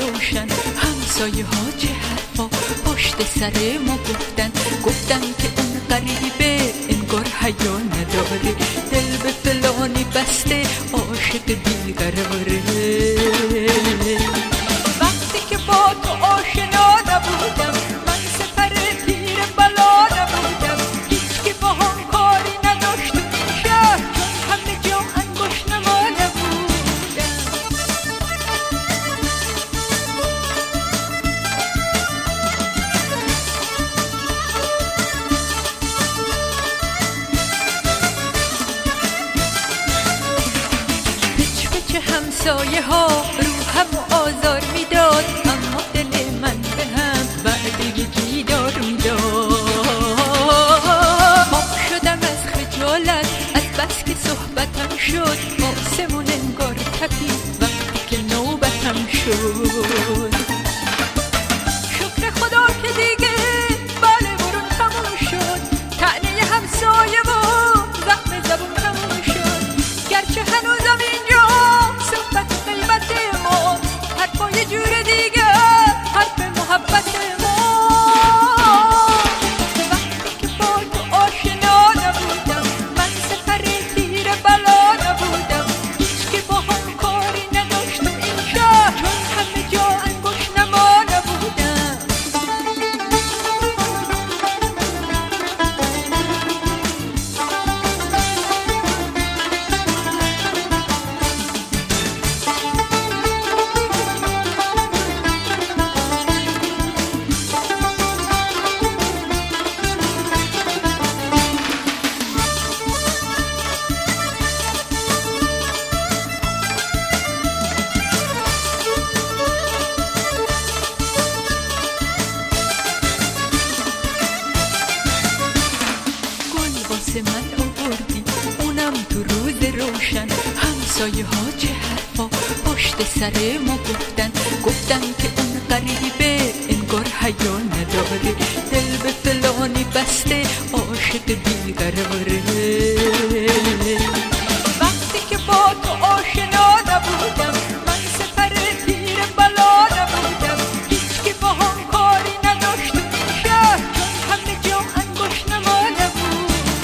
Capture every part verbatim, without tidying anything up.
روشن، همسایه ها چه حرفا پشت سر ما گفتن. گفتن که اون غریبه انگار حیا نداره، دل به فلانی بسته عاشق بیقراره. وقتی که با تو آشنا نبودم، من سپر تیر بلا نبودم. هیچ که با هم کاری نداشت تو این شهر، چون همه جا انگوش نما نبودم. پچ پچ همسایه ها روحم و آزار میداد، اما دل من به هم وعده دیدار میداد. آب شدم از خجالت از بس که صحبتم شد، آسمون انگار تپید وقتی که نوبتم شد. شکر خدا که دیگه بله برون تموم شد، طعنه همسایه و زخم زبون تموم شد. گرچه هنوزم اینجا صحبت غیبت ما، حرفا یه جور دیگه حرف محبت ما. وقتی که با تو آشنا نبودم، من سپر تیر بلا نبودم. هیچ که با هم کاری نداشت تو این شهر، چون همه جا انگوش نما نبودم. واسه من آوردی اونم تو روز روشن، همسایه ها چه حرفا پشت سر ما گفتن. گفتن که اون غریبه انگار حیا نداره، دل به فلانی بسته عاشق بیقراره. وقتی که با تو آشنا نبودم، من سپر تیر بلا نبودم. هیچ که با هم کاری نداشت تو این شهر، چون همه جا انگوش نما نبودم.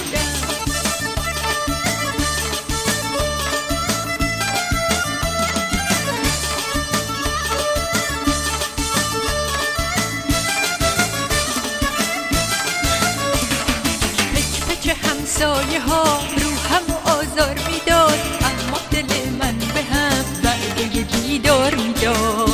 همسایه ها روحم و آزار میداد، اما دل من به هم وعده دیدار میداد.